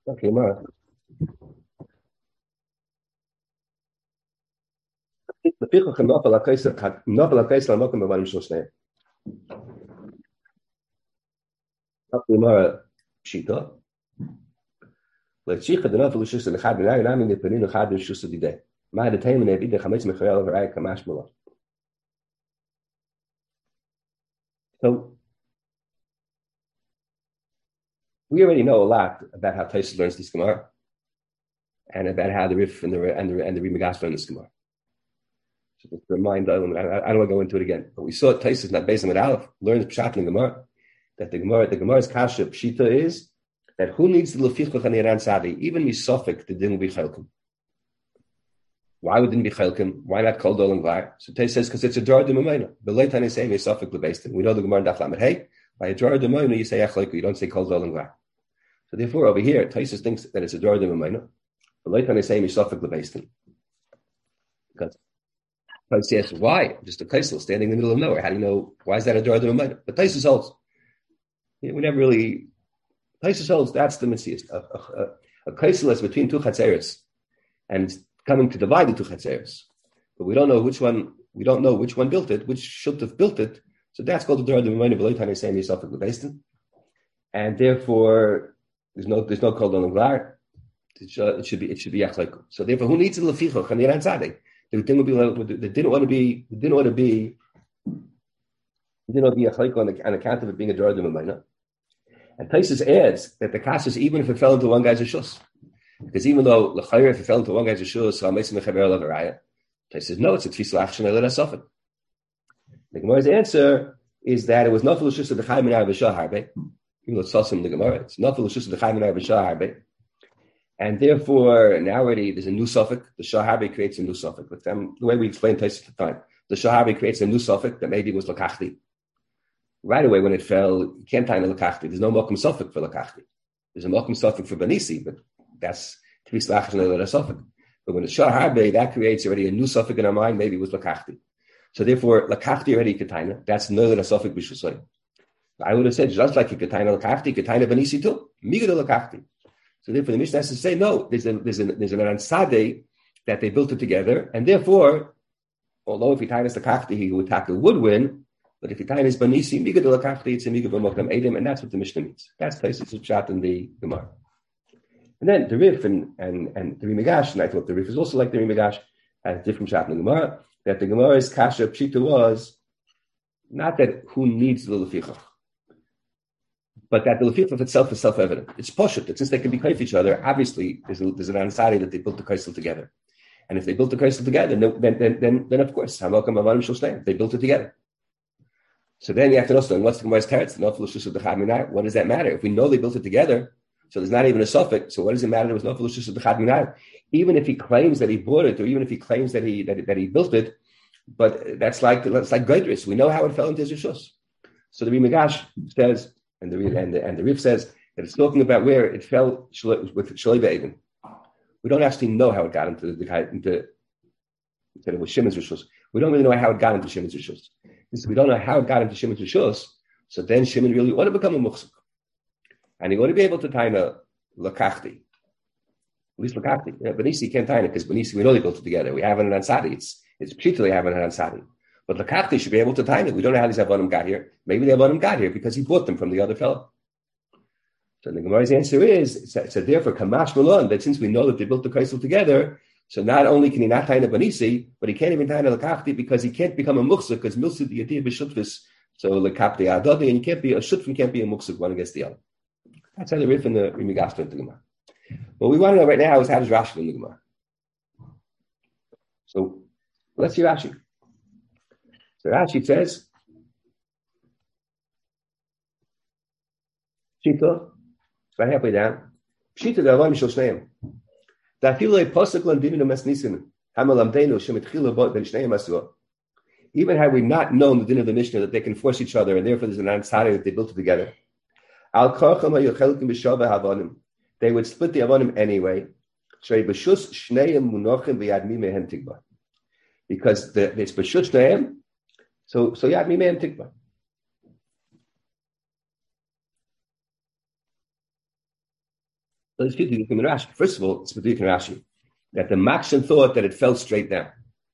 Okay, Mara. The people can not like not like I'm not going to run so snare. Okay, Mara. Shita. Let's see. The not just the had now. I mean, the penino had just the day. My the time and every day. Chametz mechayel over I kamash mula. So we already know a lot about how Taisa learns this Gemara and about how the Rif and the Rimigas learn this Gemara. So just to remind, I don't want to go into it again, but we saw Taisa is not based on Aleph learns Pshat in the Gemara that the Gemara's kasha Pshita is that who needs the lefichach and the Iran Sadi, even misofik, the din will be chelkim. Why would it be chelkim? Why not kol dol and var? So Taisa says because it's a jar d'mamayna. The late time they say misofik lebastin. We know the Gemara daf lamed hey by a jar d'mamayna you say achleiku, you don't say kol dol and var. So therefore, over here, Taisus thinks that it's a jar d'mamayna. The late time they say misofik lebastin. Because Taisus asks why? Just a kaisel standing in the middle of nowhere. How do you know why is that a jar d'mamayna? But Taisus holds. We never really. Taisus holds that's the mitzvah. A kaisel is between two chatzeres, and it's coming to divide the two chatzeres. But we don't know which one. We don't know which one built it, which should have built it. So that's called the jar d'mamayna. The late time they say misofik lebastin, and therefore. There's no kol dol gvar. It should be yachleiku. So therefore, who needs the lefichach and the Iran Tzaddik? The thing would be the didn't want to be yachleiku on account of it being a jar d'mamayna. And Taisus adds that the kasha is even if it fell into one guy's rishus, because even though l'chayir if it fell into one guy's rishus, so amesim mechaber lavaraya. Taisus says no, it's a tfisa action aler asafik. The Gemara's answer is that it was not rishus of the chayim and avishah harbe. Even though it's Sasim the Gemara, it's not the Lashus of the Chayim and Shah and therefore now already there's a new suffix. The Shah creates a new suffix. But the way we explained Taisus at the time, the Shah creates a new suffix that maybe was Lakachti. Right away when it fell, you can't tie Lakachti. There's no Mokum suffix for Lakachti. There's a Mokum suffix for Benisi, but that's Tvis Lachach and a suffix. But when it's Shah that creates already a new suffix in our mind. Maybe it was Lakachti. So therefore Lakachti already Kataina. That's no suffix Bishusay. I would have said just like Kataina Lakachti, Kataina Benisi too. Migado Lakachti. So therefore the Mishnah has to say no. There's an Ansade that they built it together, and therefore, although if Kataina is Lakachti, he would win. But if Kataina is Benisi, Migado Lakachti, it's a Migado Mokam Edim, and that's what the Mishnah means. That's Taisus Pshat in the Gemara. And then the Rif and the Rimigash, and I thought the Rif is also like the Rimigash, has a different Pshat in the Gemara. That the Gemara's kasha Pshita was not that who needs the lefichach. But that the lefichach of itself is self-evident. It's poshut that since they can be close to each other, obviously there's an ansari that they built the kaisel together. And if they built the kaisel together, then of course, they built it together. So then you have to know, what's the Gemara's teretz? What does that matter? If we know they built it together, so there's not even a suffix, so what does it matter? There was no felushus of the chad. Even if he claims that he bought it, or even if he claims that he built it, but that's like Gaidris. We know how it fell into his rishus. So the Rimigash says, and the Rif says that it's talking about where it fell with Shalei Be'edin. We don't actually know how it got into it was Shimon's rishus. We don't really know how it got into Shimon's rishus. Since we don't know how it got into Shimon's rishus, so then Shimon really ought to become a muchsuk, and he ought to be able to tie a lakachti. At least lakachti. Benisi can't tie it because Benisi we know they built it together. We have an ansari. It's pshita they have an ansari. But Lakachti should be able to time it. We don't know how these Avanim got here. Maybe the Avanim got here because he bought them from the other fellow. So the Gemara's answer is, so therefore, Kamash Malon, that since we know that they built the Kaisel together, so not only can he not tie a Banisi, but he can't even tie a Lakachti because he can't become a Muksuk, because Milsid the Yadir B'Shutvis, so Lakapti Adodi, and a Shutfin can't be a Muksuk one against the other. That's how the Rif and the Rimigas went to the Gemara. What we want to know right now is how does Rashi in the Gemara? So let's see Rashi. So Rashi says, Shita, it's about halfway down. Shita the Avam Shel Shneim. Da'afilei posek landinu mesnisim hamalamdeinu shemitchilu ben Shneim asua. Even had we not known the din of the Mishnah that they can force each other, and therefore there's an ansari that they built it together. Al karcham hayochelkim b'shava havanim. They would split the Avanim anyway. Shrei b'shus shneim munochim v'yad mimehen tigba. Because it's b'shus shneim, so yad mimehen tigba. Let's get to Rashi. First of all, it's Meduik and Rashi that the Makshan thought that it fell straight down.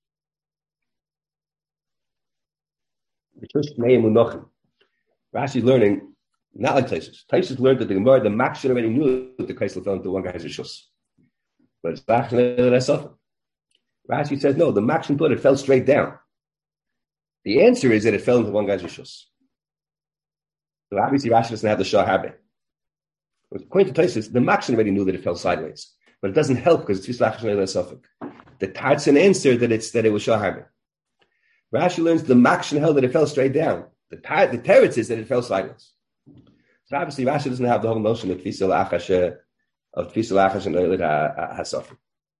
Rashi's learning not like Taisus. Taisus learned that the Gemara, the Makshan already knew that the Kaisel fell into one guy's Rishus. But it's Makshan. Rashi says no, the Makshan thought it fell straight down. The answer is that it fell into one guy's Rishus. So obviously Rashi doesn't have the Shah habit. According to Taisus, the Makshan already knew that it fell sideways. But it doesn't help because it's Tfislach Shnei. The Tartzin answered that it was Shah habit. Rashi learns the Makshan held that it fell straight down. The teretz is that it fell sideways. So obviously Rashi doesn't have the whole notion of Tfisal Achash and Oiled HaSafik.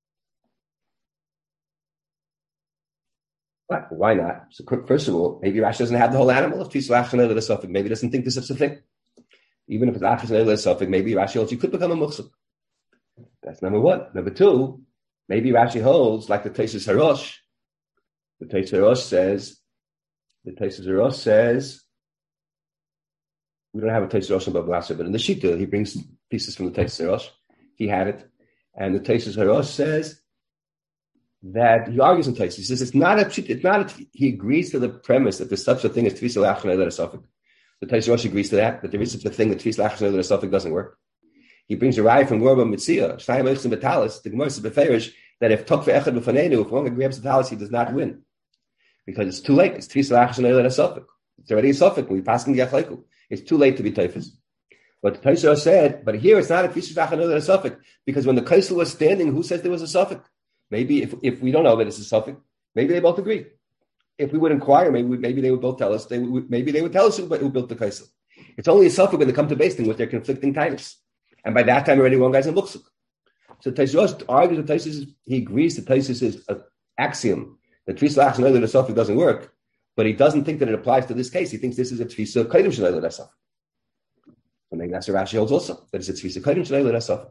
Why not? So first of all, maybe Rashi doesn't have the whole animal of Tfisal Achash and Oiled HaSafik. Maybe he doesn't think this is a thing. Even if it's Achash and Oiled HaSafik, maybe Rashi holds you could become a Muchsuk. That's number one. Number two, maybe Rashi holds like the Teisus Harosh. The Teisus Harosh says, we don't have a Teisus Harosh in Bablasa, but in the Shita, he brings pieces from the Teisus Harosh. He had it. And the Teisus Harosh says that he argues in Teisus. He says he agrees to the premise that there's such a thing as Tfis Lach and Eilad HaSafik. The Teisus Harosh agrees to that there is such a thing that Tfis Lach and Eilad HaSafik doesn't work. He brings a raya from Gorba Mitzia, Shnayim Eichs and Betalis, the Gemara says Beferish, that if Tok Ve'echad B'fanenu, if one grabs the talis, he does not win. Because it's too late. It's Tfis Lach and Eilad HaSafik. It's already a Safik. We pass in the Yachleiku. It's too late to be Teifis. But the Teisus said, but here it's not a Tfis Lach and Eilad HaSafik, because when the Kaisel was standing, who says there was a Safik? Maybe if we don't know that it's a Safik, maybe they both agree. If we would inquire, maybe they would both tell us. Maybe they would tell us who built the Kaisel. It's only a Safik when they come to Basting with their conflicting titles. And by that time, already one guy's in Muksuk. So Taisus argues that Taisus, he agrees that Taisus is an axiom that Tfis Lach and Eilad HaSafik doesn't work, but he doesn't think that it applies to this case. He thinks this is a Tfisa Kaidim Shel Eilad HaSafik. And maybe that's what Rashi holds also, that it's a Tfisa Kaidim Shel Eilad HaSafik.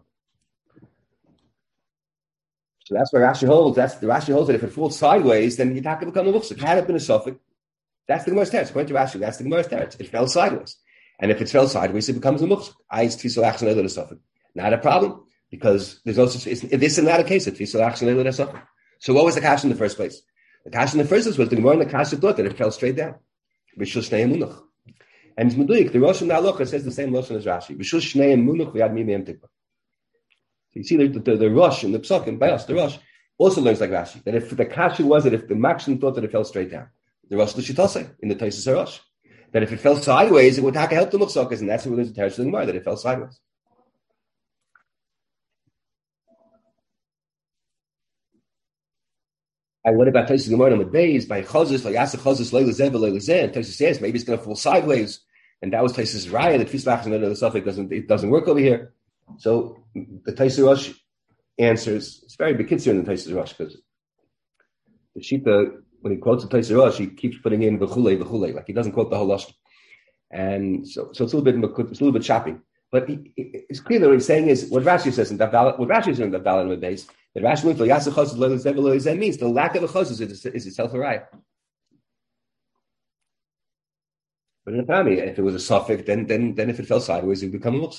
So that's where Rashi holds. Rashi holds that if it falls sideways, then you'd have to become a Muksuk. Had it been a Safik, that's the Gemara's teretz. According to Rashi, that's the Gemara's teretz. It fell sideways. And if it fell sideways, it becomes a Muksuk. It's Tfisa Lach and Eilad HaSafik. Not a problem, because there's no such, this is not a case of Tfisa Lach and Eilad HaSafik. So what was the kash in the first place? The kash in the first place was the Gemara and the kash thought that it fell straight down. B'shul Shnei Emunach. And it's Meduik, the Rosh Halocha says the same Lashon as Rashi. B'shul Shnei Emunach v'yad mi me'em tikva. So you see the Rosh in the Psakim, by us, the Rosh, also learns like Rashi, that if the kash was that if the Makshin thought that it fell straight down, the Rosh L'shitase in the Taisus Harosh, that if it fell sideways, it would help the Muchsakas, and that's what we learn the Teresh of the Gemara, that it fell sideways. And what about Taisus Gemara with Beis by Chazos, like Asa Chazos, Leila Zev, Leila Zen? Taisus says maybe it's going to fall sideways, and that was Taisus' raya that Tfis Lach and the Safik doesn't work over here. So the Taisus Rosh answers. It's very bekitzer in the Taisus Rosh because the Shita, when he quotes the Taisus Rosh, he keeps putting in v'chulei, like he doesn't quote the whole Lashon, and so it's a little bit choppy. But it's clear that what he's saying is what Rashi says in Dav, what Rashi is in Dav Dalet with Beis. That Rashi means means the lack of a chazuz is itself a raya. But in a family, if it was a suffix, then if it fell sideways, it would become a muksuk.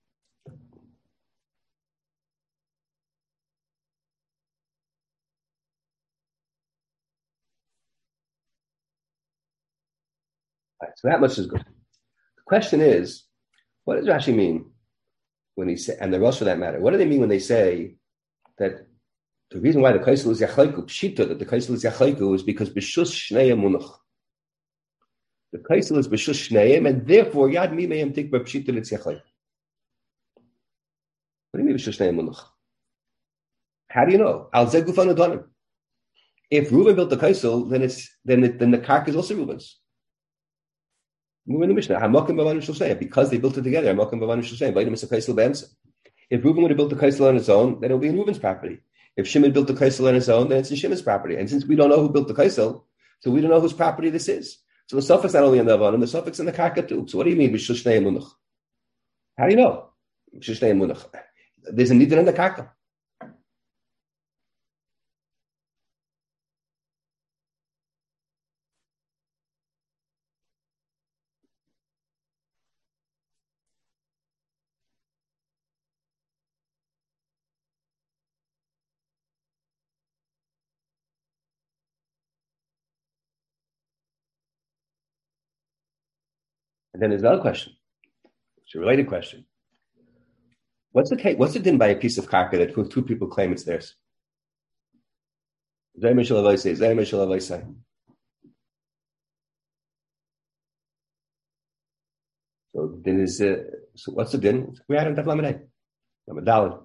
Right, so that much is good. The question is, what does Rashi mean when he say, and the Rosh for that matter, what do they mean when they say that the reason why the kaisel is yachleiku, pshita, that the kaisel is yachleiku, is because b'shus shneim munach. The kaisel is b'shus shneim, and therefore yad mi meim tikba pshita it's yachleiku. What do you mean b'shus shneim munach? How do you know? Al zeh gufan adonim. If Reuben built the kaisel, then the kark is also Reuben's. In the Mishnah, because they built it together. If Reuben would have built the kaisel on its own, then it would be in Reuben's property. If Shimon built the kaisel on his own, then it's in Shimon's property. And since we don't know who built the kaisel, so we don't know whose property this is. So the suffix not only in the Avanim, the suffix in the karka too. So what do you mean b'shul shnei munach? How do you know? B'shul shnei munach. There's a nidin in the karka. And then there's another question. It's a related question. What's the din by a piece of karka that two people claim it's theirs? So din is so what's the din? We had in Daf Lamed Daled.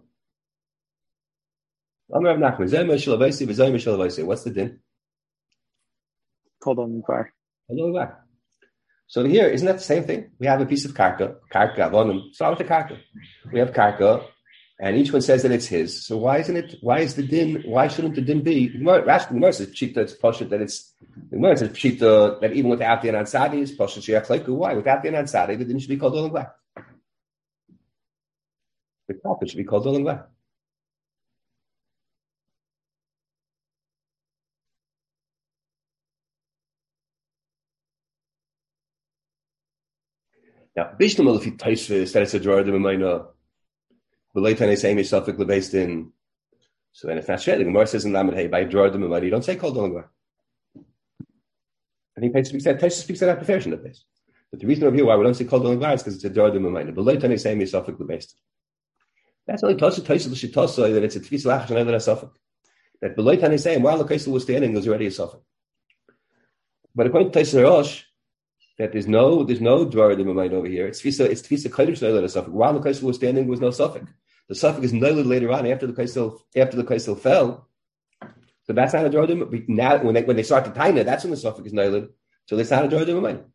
What's the din? Called on fire. So here, isn't that the same thing? We have a piece of karka, avonim. Start with the karka. We have karka, and each one says that it's his. So why shouldn't the din be? Rashi says pshita, it's poshut that it's. The Gemara says pshita that even without the anan sadi is poshut sheyach leiku. Why? Without the anan sadi, the din should be called olam glad. The karka should be called olam glad. Now, Bishlam if he taisvis that it's a drawer the Memaina, the late time they say me suffix based in. So then it's not shred. The Gemara says in Lamed Hey by drawer the Memaina, you don't say called Olam. I think Taisvis speaks that out version of this. But the reason over here why we don't say called Olam is because it's a drawer the Memaina. The late time they say me suffix based. That's only Taisvis L'Shitosai that it's a Tfis Lach and other suffix. That the late time they say while the Kaisel was standing was already a suffix. But according to Taisvis Rosh, that there's no dvar in the mind over here. It's tfisa kodesh noiled a suffix. While the kaisel was standing, there was no suffix. The suffix is noiled later on after the kaisel fell. So that's not a dvar. Now when they start to taina, that's when the suffix is noiled. So that's not a dvar in the mind.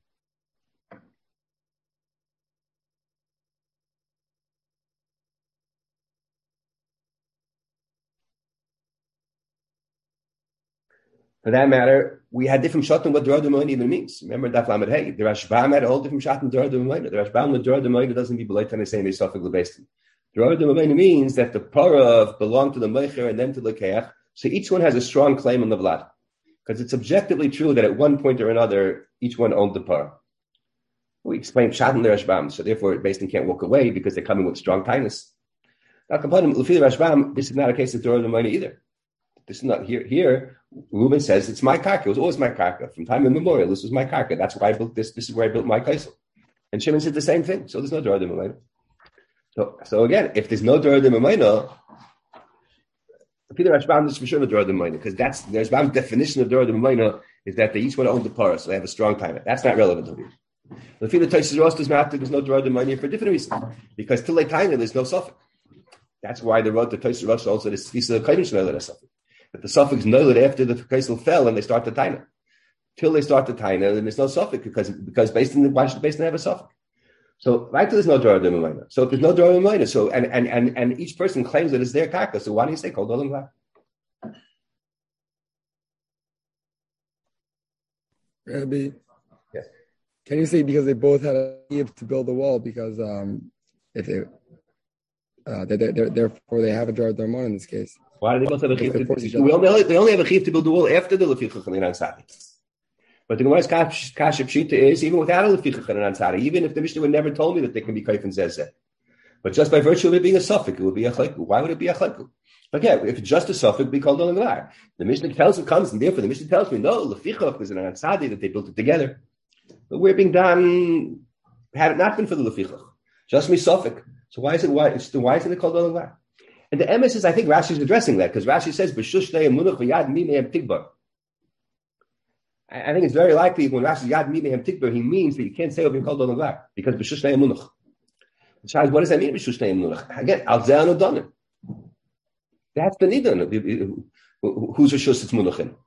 For that matter, we had different shot on what Dura D'Moina even means. Remember Daf Lamed Hey, the Rashbam had a whole different shot on Dura D'Moina. The Rashbam with Dura D'Moina doesn't mean B'leit Tanei Seinei Sofek L'Beistin. Dura D'Moina means that the Parav belong to the Meicher and then to the Keach, so each one has a strong claim on the Vlad. Because it's objectively true that at one point or another, each one owned the Parav. We explained shot on the Rashbam, so therefore Beistin can't walk away because they're coming with strong tightness. Now, L'Fi the Rashbam, this is not a case of Dura D'Moina either. This is not here. Here, Reuben says it's my karka. It was always my karka from time immemorial. This was my karka. That's why I built this. This is where I built my kaisel. And Shimon said the same thing. So there's no Dura D'Moina. So again, if there's no Dura D'Moina, Peter Rashbam is for sure no Dura D'Moina because that's the Rashbam's definition of Dura D'Moina is that they each want to own the parah, so they have a strong time. That's not relevant over here. The Peter Taisus Ross does not. There's no Dura D'Moina for a different reason because till they time there's no suffix. That's why they wrote the Taisus Ross also this Tfisa Kainish Noiled suffix. That the suffix noiled after the kaisel fell and they start the taina. Till they start the taina, then there's no suffix because based on why should based on have a suffix? So right till there's no Dura D'Moina. So if there's no Dura D'Moina, so and each person claims that it's their karka. So why do you say called Olam Glad? Rabbi, yes. Can you say because they both had a give to build the wall because if therefore they have a Dura D'Moina in this case? Why do they both have a chiv to build? They only have a chiv to build the wall after the lefichach and ansari. But the Gemara's kasha pshita is even without a lefichach and ansari. Even if the Mishnah would never told me that they can be kaif and zezeh, but just by virtue of it being a suffix, it would be a chayku. Why would it be a chayku? Okay, if it's just a suffix, it'd be called olam glad. The Mishnah tells it comes, and therefore the Mishnah tells me no lefichach is an ansari that they built it together. But we're being done had it not been for the lefichach, just me suffix. So why isn't it called olam glad? And the emes is, I think Rashi is addressing that because Rashi says, "B'shush munach v'yad mi mehem tigbar." I think it's very likely when Rashi says "yad mi mehem tigbar," he means that you can't say over called olam glad because b'shush munach. What does that mean? B'shush munach again. Al ze'anu donim. That's the nidan. Who's b'shush it's munachin?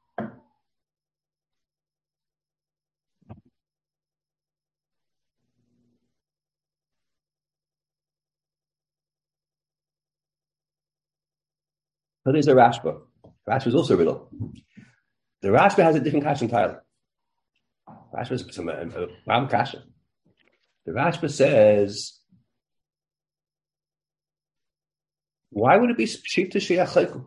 So there's a Rashba. Rashba is also a riddle. The Rashba has a different kasha entirely. Rashba is a Ram kasha. The Rashba says, why would it be pshita sheyach leiku?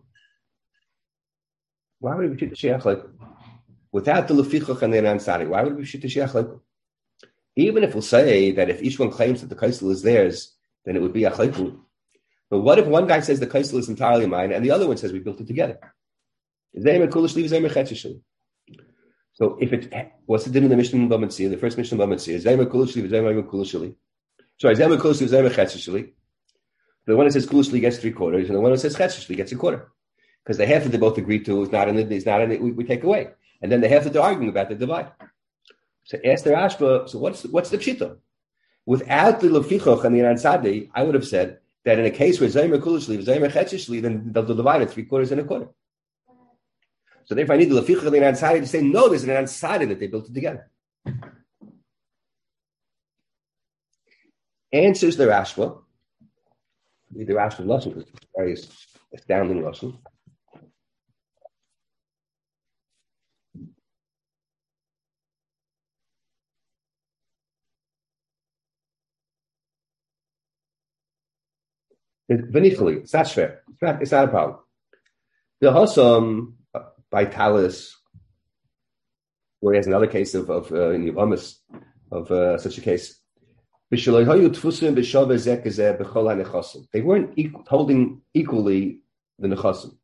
Why would it be pshita sheyach leiku? Without the lefichach and the ansari, why would it be pshita sheyach leiku? Even if we'll say that if each one claims that the kaisel is theirs, then it would be a leiku. But what if one guy says the kaisel is entirely mine and the other one says we built it together? So if it, what's the din in the Mishnah B'Mitzvah? The first Mishnah B'Mitzvah is Zayma Kulishli, Zayma Kulishli. Sorry, Zayma Kulishli, Zayma Chetzishli. The one that says Kulishli gets 3/4, and the one that says Chetzishli gets 1/4. Because the half that they both agree to is not in it, we take away. And then the half that they're arguing about, they divide. So ask the Rashba, so what's the pshita? Without the lefichoch and the ansadi, I would have said that in a case where Zaymer Kulishli, Zaymer Chetzishli, then they'll divide it 3/4 and 1/4. So therefore I need the lefichoch and the ansadi to say, no, there's an ansadi that they built it together. Answers the Rashba. The Rashba lesson is very astounding lesson. It's not fair. It's not a problem. The Hossam by Talis, where he has another case of in Yavamis of such a case. They weren't holding equally the nechasim.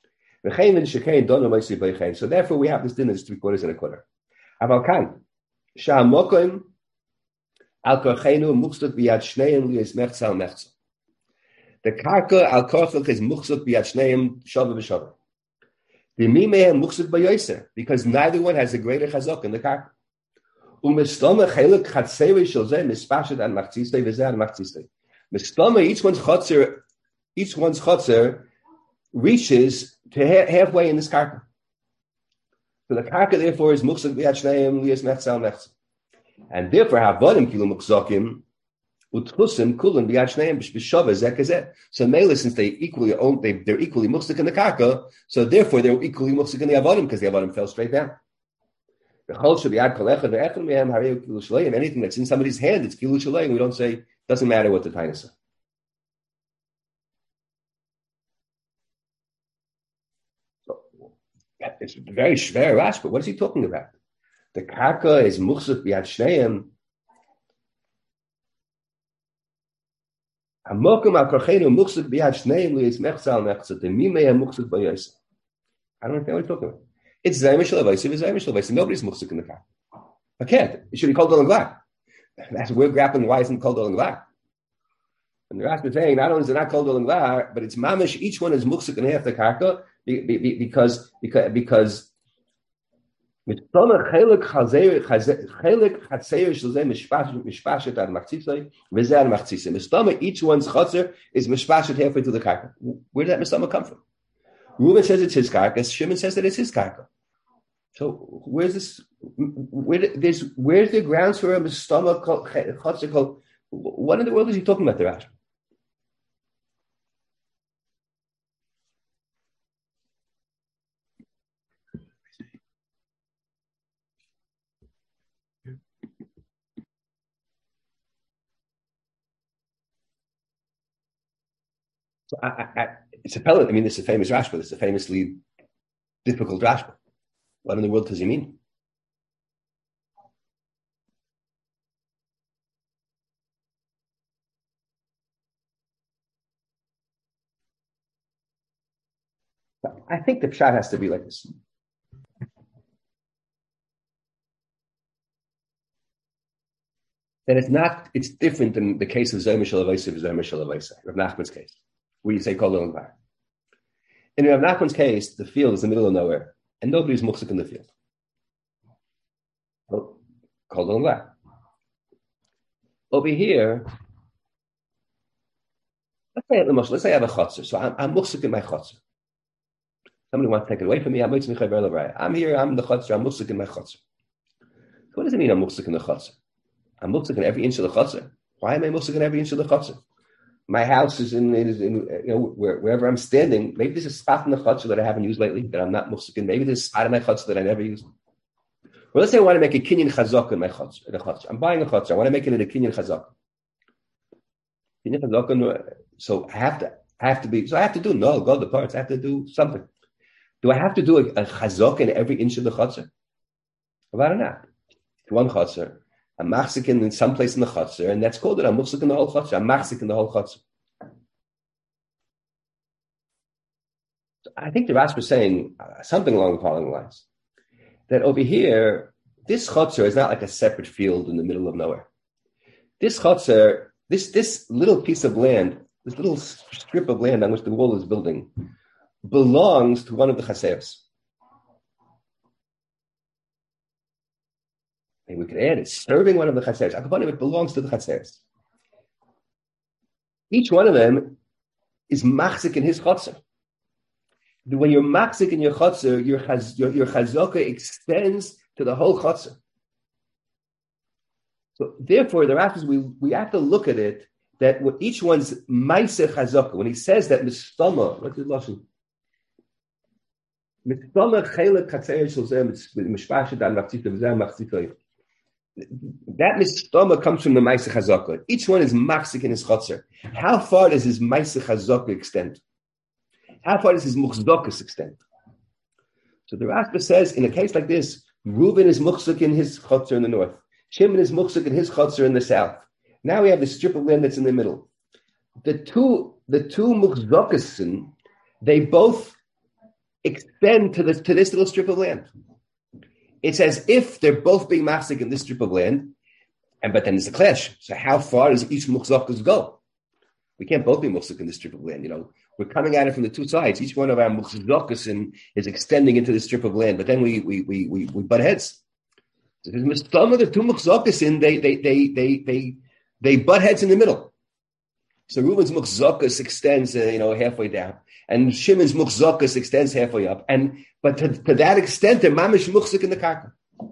So therefore, we have this din that's 3/4 and 1/4. Avalkan sha'amokim al korchenu muchzut biyad shneim liyis mechza al mechza. The karka al korchach is muchzut biyad shneim shava b'shava. The mimehem muchzut b'yoser, because neither one has a greater chazok in the karka. Umestoma chelik chatzeri shel zeh mispashet an machzistei v'zeh an machzistei. Mestoma, each one's chotzer reaches to halfway in this karka. So the karka therefore is muchzut biyad shneim liyis mechza al mechza, and therefore havadim kilu muchzokim. Utchusim kulim biyad shneim b'shava zeh kazeh. So mele, since they're equally muchzik in the karka, so therefore they're equally muchzik in the avodim because the avodim fell straight down. Anything that's in somebody's hand, it's kilu shalei. We don't say doesn't matter what the Taanis say. So it's very shver rash, but what is he talking about? The karka is muchzik biyad shneim. Hamokum al korchenu muchzik biyad shneim liyis mechza al mechza. The mimehem muchzik b'yoser. I don't know what he's talking about. It's Zaymer Shel Avaisa, Zaymer Shel Avaisa. Nobody's muchzik in the car. I can't. It should be called Olam Glak. That's we're grappling. Why isn't it called Olam Glak? And the Rashba is saying not only is it not called Olam Glak, but it's mamish. Each one is muchzik in half the karka because mitzvah chelik chatzeir shel zeh mishpashet ad machzisei v'zeh ad machzisei. Mitzvah each one's chatzer is mishpashet halfway to the karka. Where did that mitzvah come from? Reuben says it's his karka. Shimon says that it's his karka. So where's this? Where's the grounds for a mistama chotzer called? What in the world is he talking about, the Rashi? So it's a pellet. I mean, this is a famous Rashba. This is a famously difficult Rashba. What in the world does he mean? I think the pshat has to be like this. That it's different than the case of Zaymer Shel Avaisa and Zaymer Shel Avaisa, Rav Nachman's case, where you say Kol Olam Glak. In Rav Nachman's case, the field is in the middle of nowhere, and nobody's muchzik in the field. Kol Olam Glak. Over here, let's say I have a chotzer, so I'm muchzik in my chotzer. Somebody wants to take it away from me. I'm here, I'm the chotzer, I'm muchzik in my chotzer. So what does it mean I'm muchzik in the chotzer? I'm muchzik in every inch of the chotzer. Why am I muchzik in every inch of the chotzer? My house is in wherever I'm standing. Maybe there's a spot in the chotzer that I haven't used lately that I'm not muchzik in. Maybe there's a spot in my chotzer that I never used. Well, let's say I want to make a kinyan chazak in my chotzer. I'm buying a chotzer. I want to make it in a kinyan chazak. So I have to be. So I have to do go the parts. I have to do something. Do I have to do a chazak in every inch of the chotzer? About or not? One chotzer. I'm machzik in some place in the chotzer, and that's called it. I'm machzik in the whole chotzer. I'm machzik in the whole chotzer. So I think the Rashba is saying something along the following lines. that over here, this chutzner is not like a separate field in the middle of nowhere. This chutzner, this little piece of land, this little strip of land on which the wall is building, belongs to one of the chaseres. And we could add it, serving one of the chaseres. It belongs to the chaseres. Each one of them is machzik in his chutzner. When you're machzik in your chutzner, your chazaka extends to the whole chutzner. So therefore, the Rashi says we have to look at it that each one's ma'aseh chazaka. When he says that mistama, what's the lashon? Mistama chelet chatzer shel zeh mishpashet an machzik v'zeh machzik. That mistama comes from the ma'aseh chazaka. Each one is machzik in his chutzner. How far does his ma'aseh chazaka extend? How far does his muchzakas extend? So the Rashi says, in a case like this, Reuben is muchzak in his chutzner in the north. Shimon is muchzak in his chutzner in the south. Now we have the strip of land that's in the middle. The two muchzakasin, they both extend to this little strip of land. It's as if they're both being machzik in this strip of land, but then there's a clash. So how far does each muchzakas go? We can't both be muchzik in this strip of land, We're coming at it from the two sides. Each one of our muchzakas is extending into this strip of land, but then we butt heads. So some of the two muchzakas they butt heads in the middle. So Reuben's muchzakas extends halfway down, and Shimon's muchzakas extends halfway up. But to that extent, they're mamish muchzik in the karka.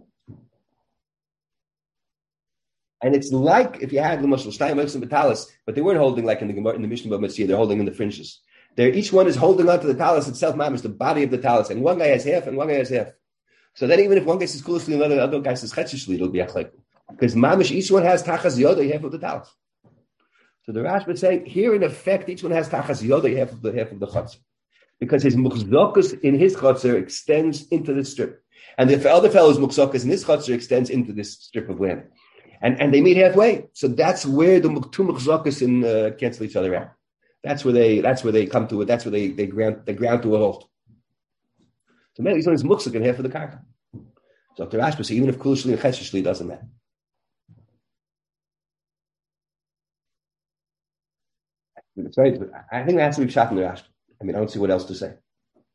And it's like if you had the Mashal Shnayim and Batalis, but they weren't holding like in the Mishnah B'Metzia, they're holding in the fringes. Each one is holding onto the talis itself, mamish, the body of the talis, and one guy has half and one guy has half. So then even if one guy says kulishli and the other guy says chetchishli, it'll be achlek. Because mamish, each one has tachas yoda, half of the talis. So the Rashba is saying, here in effect, each one has tachas yoda, half of the chutzner. Because his muchzokus in his chutzner extends into the strip. And the other fellow's muchzokus in his chutzner extends into this strip of land. And they meet halfway. So that's where the two muchzokus cancel each other out. That's where they come to it. That's where they ground to a halt. So maybe one is muchzak in half of the karka. So the Rashba says, even if kulishli and cheshishli doesn't matter. I think that's to be shot in the Rashba. I don't see what else to say.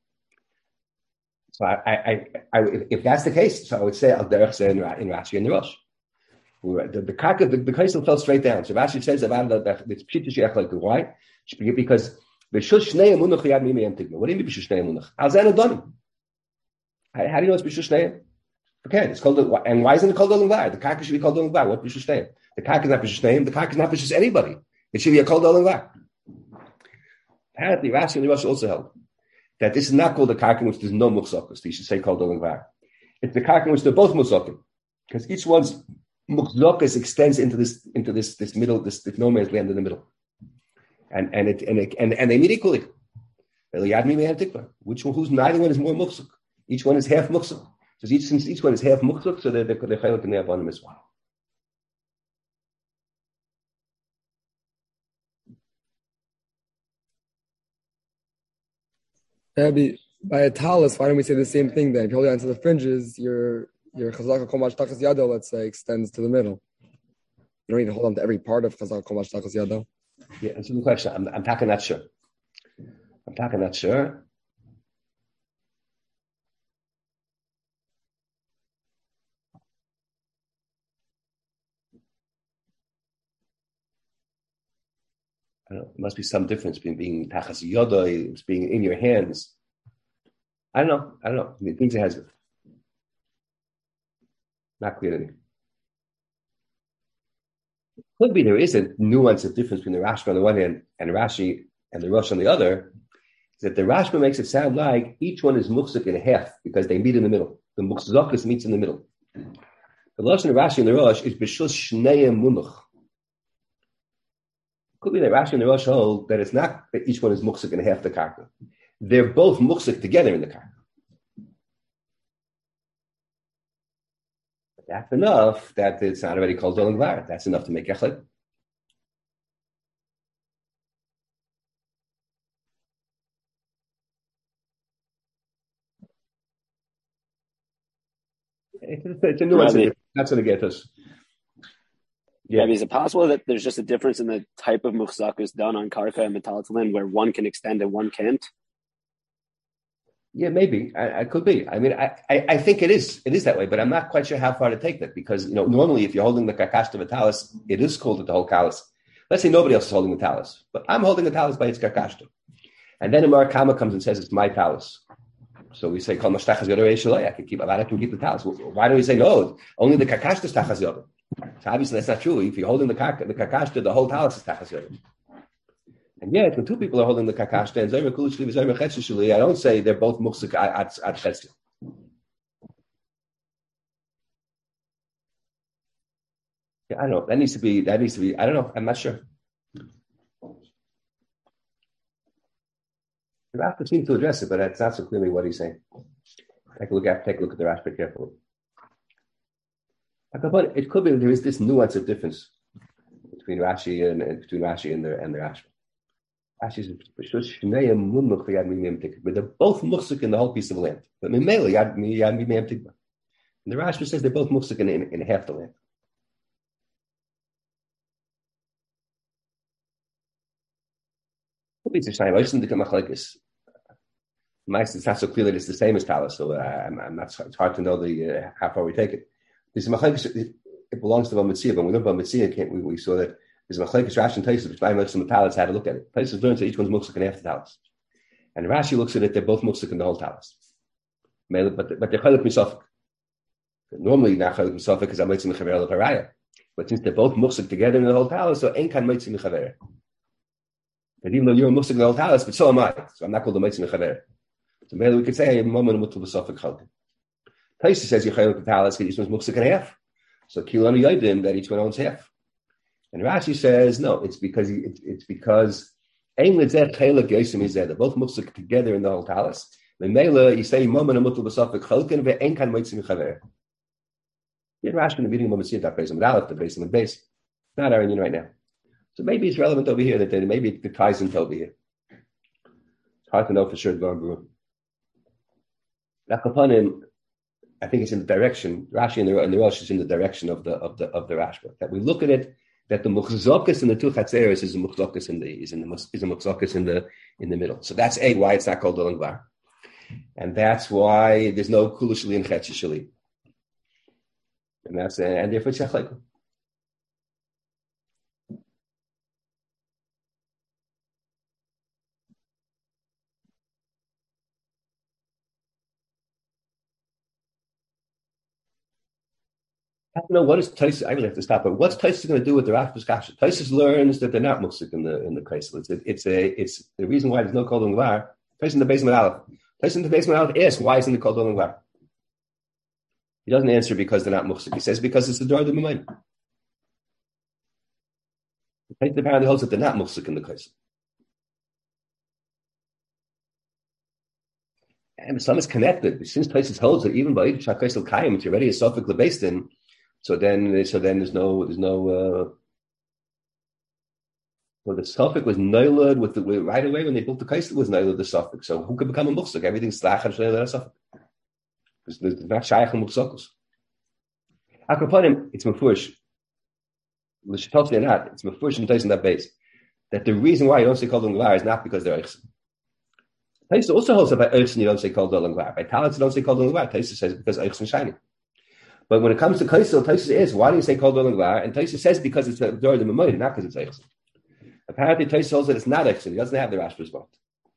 So if that's the case, so I would say al derech say in Rashi and the Rosh. The karka, the kaisel fell straight down. So Rashi says about it's pshita she'ech like why? Because b'shush shnei emunach yad mi me'em tigma. What do you mean b'shush shnei emunach? How's that done? How do you know it's b'shush shnei? Okay, it's called and why isn't it called olim var? The karka should be called olim var. What b'shush shnei? The karka is not b'shush shnei. The karka is not b'shush anybody. It should be a called olim var. Apparently, Rashi and the Rosh also held that this is not called a karka in which there's no muchzakas. You should say called olim var. It's the karka in which they're both muchzakim, because each one's muchzakas extends into this middle, this no man's land in the middle, and they meet equally. Which one? Neither one is more muchzak. Each one is half muchzak. So since each one is half muchzak, so they're chaylik in the abonim as well. By a talus, why don't we say the same thing then? If you hold on to the fringes, your chazaka kol tachas yado, let's say, extends to the middle. You don't need to hold on to every part of chazaka kol tachas yado. Yeah, that's a good question. I'm talking not sure. I don't know. There must be some difference between being tachas yodoi, being in your hands. I don't know. It means it has not clear to me. Could be there is a nuance of difference between the Rashba on the one hand and Rashi and the Rosh on the other. Is that the Rashba makes it sound like each one is muchzak in half because they meet in the middle. The muchzakas meets in the middle. The Rosh and the Rashi and the Rosh is b'shus shneim munach. Could be that Rashi and the Rosh hold that it's not that each one is muchzak in half the karka. They're both muchzak together in the karka. That's enough that it's not already called Dolan Var. That's enough to make Echad. It's a nuance. Rabbi, That's going to get us. Yeah. Rabbi, is it possible that there's just a difference in the type of muhzakus done on karka and metaltalin where one can extend and one can't? Yeah, maybe. I could be. I mean, I think it is. It is that way, but I'm not quite sure how far to take that because, normally if you're holding the karkash of a talus, it is called the whole talus. Let's say nobody else is holding the talus, but I'm holding the talus by its karkash. And then a Murakama comes and says it's my talus. So we say, Kol mashtachas yoder I can keep the talus. Why do we say no? Only the karkash is tachas yoder. So obviously that's not true. If you're holding the karkash, the whole talus is tachas yoder. And yet, when two people are holding the kakashta and Zaymer Kulishli and Zaymer Chetzishli, I don't say they're both muksik at Chetzishli. Yeah, I don't know. That needs to be, I don't know. I'm not sure. The Rafa seems to address it, but that's not so clearly what he's saying. Take a look at the Rashi carefully. It could be that there is this nuance of difference between Rashi and the Rashi. But they're both muksik in the whole piece of land. But and the Rashi says they're both muksik in half the land. It's not so clear that it's the same as Talis, so I'm not. It's hard to know how far we take it. It belongs to Bamitzia, but when we learned Bamitzia, we saw that there's a machlekes Rashi and Tosfos, which Maimon some Talis had to look at it. Tosfos learns that each one's muksik in half the Talis, and Rashi looks at it; they're both muksik in the whole Talis. But they're chaluk misafik. Normally, not chaluk misafik because I'm mitzvah mechaver levaraya. But since they're both muksik together in the whole Talis, so ein kan mitzvah mechaver. But even though you're muksik in the whole Talis, but so am I. So I'm not called a mitzvah mechaver. So maybe we could say I'm a mutal b'safik chaluk. Tosfos says you're chaluk the Talis because each one's muksik in half. So kilanu yodim that each one owns half. And Rashi says, no, it's because they're both muksik together in the whole talis. You say moment mutal b'safik chalkin ve'en kan moitzim chaver. You had Rashi in the meeting of Mamasiyat Daf Beis Aleph, the Beis and Beis. Not our union right now. So maybe it's relevant over here that maybe it ties into over here. It's hard to know for sure. Nakapanim, I think it's in the direction. Rashi and the Rosh is in the direction of the Rashba. That we look at it. That the muchzokas in the two chatzeres is a muchzokas in the middle. So that's why it's not called Dolan Gvar, and that's why there's no kulishli and chetzishli, and therefore it's shachleik. I don't know what is Tosfos. I really have to stop. But what's Tosfos going to do with the Rashba's kasha? Tosfos learns that they're not muksik in the kaisel. It's the reason why there's no kol gvar. Tosfos in the basement aleph. Tosfos in the basement aleph asks why isn't it called gvar? He doesn't answer because they're not muksik. He says because it's the door of the memain. Tosfos apparently holds that they're not muksik in the kaisel. And some is connected. Since Tosfos holds that even by Eidish HaKaisel Kayim, it's already a Sofik Lebestin. So then there's no. Well, the Suffolk was noiled with right away when they built the Kaisel was noiled the Suffolk. So who could become a Muksuk? Everything's Slach and Shleil Suffolk. It's not Shaykh and Muksukus. Akraponim, it's Mefurish. L'shetotzi or not, it's Mefurish and in that base. That the reason why you don't say Kol Gvar is not because they're Eichsen. Taisa also holds that by Eichsen you don't say Kol Gvar. By Talits you don't say Kol Gvar. Taisa says because Eichsen shining. But when it comes to Kaisel, Taisa is, why do you say Kol Gvar? And Taisa says because it's the door of the Memoid, not because it's Eichsen. Apparently, Taisa holds that it's not Eichsen. He doesn't have the Rashba's vote.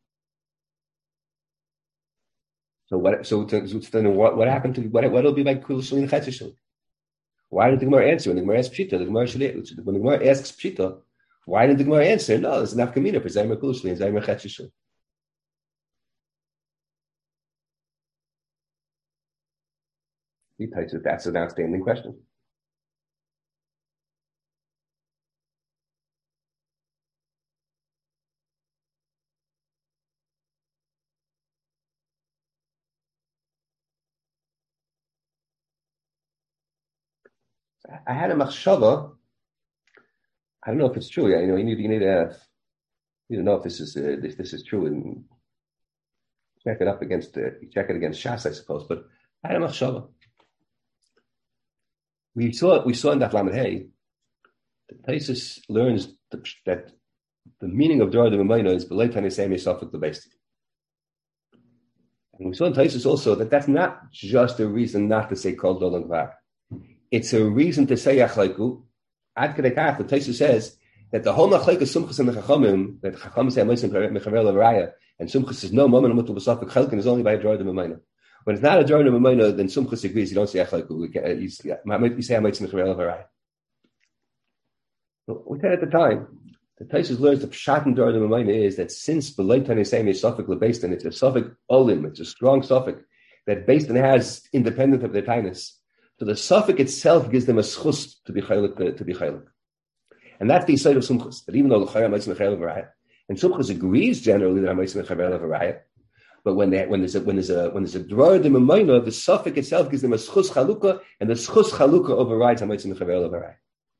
So what happened to what'll be like Kul Shalin Chatzishal? Why did the Gemara answer? When the Gemara asks Pshita, when the Gemara asks Pshita, why did the Gemara answer? No, it's enough Kamina for Zaymer Kul Shalin, Zaymer Chatzishal. He types that that's an outstanding question. I had a machshava. I don't know if it's true. You need to know if this is true and check it against Shas, I suppose. But I had a machshava. we saw in that Lamed Hey, the Taisus learns that the meaning of Dora de Mamayna is B'lei Tani Semi Safek Lebesti. And we saw in Taisus also that that's not just a reason not to say Kol Dolan Gvar. It's a reason to say Yachlaiku. Ad Kedei Kach, the Taisus says that the whole Machlaik is Sumchas and the Chachamim, that Chachamim say Amosim Mechaver Levaraya, and Sumchas says no, Maman Amutul B'Safek Chelkin is only by a Dora de Mamayna. When it's not a Dora de Mamayna, then Sumchas agrees, you don't say Yachlaiku. You say Amosim Mechaver Levaraya. We said at the time, the Taisus learns the Pshat and Dora de Mamayna is that since B'lei Tani Semi Safek Lebestin, it's a Safek Olim, it's a strong Safek that Beistin has independent of their Tainus. So the Safek itself gives them a schus to be chaylik. And that's the side of Sumchus, that even though the Chayah might be Mechaver Levaraya, and Sumchus agrees generally that I might be Mechaver Levaraya, but when there's a Dora de Mamayna, the Safek itself gives them a schus chalukah, and the schus chalukah overrides I might be Mechaver Levaraya.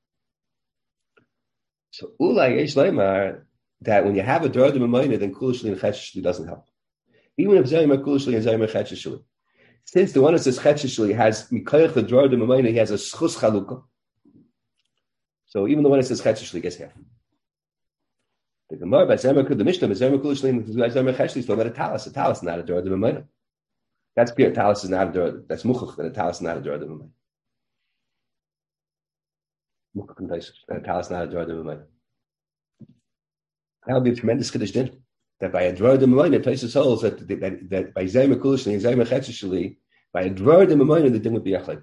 So Ulai Yesh Leimar, that when you have a Dora de Mamayna, then Kulishli and Chetshli doesn't help. Even if Zayim Kulishli and Zayim Chetshli. Since the one that says Chetshli has Mikayach the Dora de Mamayna, he has a schus chalukah. So even the one that says Chetshli gets half. The Gemara by Zayim the Mishnah, Zayim Kulishli and Zayim Chetshli is talking about a talis. A talis is not a Dora de Mamayna. That's clear. A talis is not a Dora. That's Muchach, that a talis is not a Dora de Mamayna. That would be a tremendous Kiddush din. That by a Dvar de Mamayna, Taisus holds that by Zayim Kulishli and Zayim Chetshli, by a Dvar de Mamayna, the din would be Yachlaiku.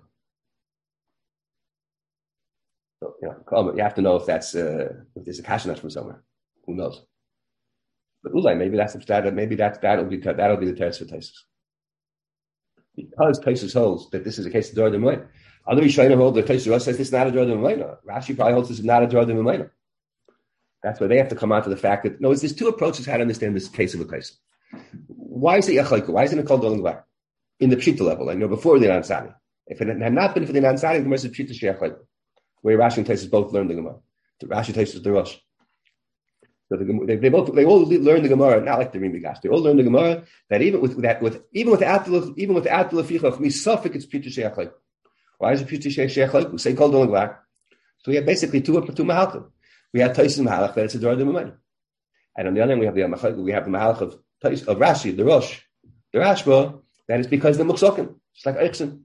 So, you have to know if there's a kashanat from somewhere. Who knows? But Ulai, maybe that'll be the teretz for Taisus. Because Taisus holds that this is a case of Dvar de Mamayna. Other Rishonim hold that Taisus says this is not a Dora de Mamayna. Rashi probably holds this is not a Dora de Mamayna. That's why they have to come out to the fact that there's two approaches how to understand this case of a case. Why is it Yachlaiku? Why isn't it called Dolan Gvar? In the Pshita level, before the Nansani. If it had not been for the Nansani, the Gemara said Pshita Sheyachlaiku. Where Rashi and Taisus both learned the Gemara. Rashi, Taisus, the Rosh. So they all learned the Gemara, not like the Rimbigash. They all learned the Gemara that even without the Lefichach, Misafik, it's Pshita Sheyachlaiku. Why is it Pshita Sheyachlaiku? Say called Dolan Gvar. So we have basically two Mahalchim. We have Taisus Mahalach that it's a Dora de Mamayna. And on the other hand, we have the Mahalach of Rashi, the Rosh, the Rashba, that is because the Muchzokim. It's like Eichsen.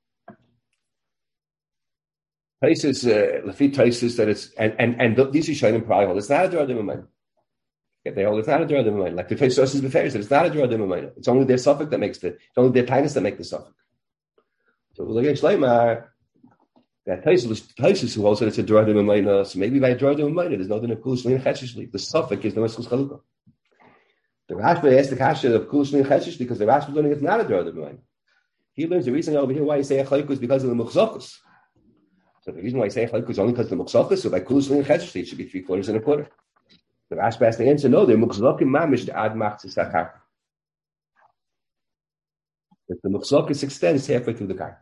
Taisus, Lafi Taisus, that it's, and these Rishonim probably hold, it's not a Dora de Mamayna. They hold, it's not a Dora de Mamayna. Like the Taisus is Beferis, it's not a Dora de Mamayna. It's only their Suffolk that makes it's only their Tainus that make the Suffolk. So Ulagesh Leimar, that Taisus who also it's a Dora de Mamayna, so maybe by a Dora de Mamayna, there's nothing of Kulishli and Chetshli. The Suffolk is the Meschus Chalukah. The Rashba asked the Kasha of Kulishli and Chetshli because the Rashba is learning it's not a Dora de Mamayna. He learns the reason over here why you say Echleikus is because of the Muchzokus. So the reason why you say Echleikus is only because of the Muchzokus, so by Kulishli and Chetshli, it should be 3/4 and a quarter. The Rashba has to answer, no, they're Muchzokim Mamish, the Ad Machzis Sakar. But the Muchzokus extends halfway through the car.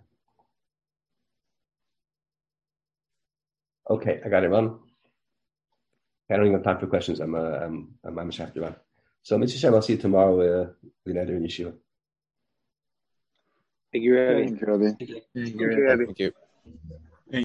Okay, I got to run. I don't even have time for questions. I'm have to run. So, Mr. Shem, I'll see you tomorrow. In Yeshiva. Thank you, Rabbi. Thank you, Rabbi. Thank you, Rabbi. Thank you.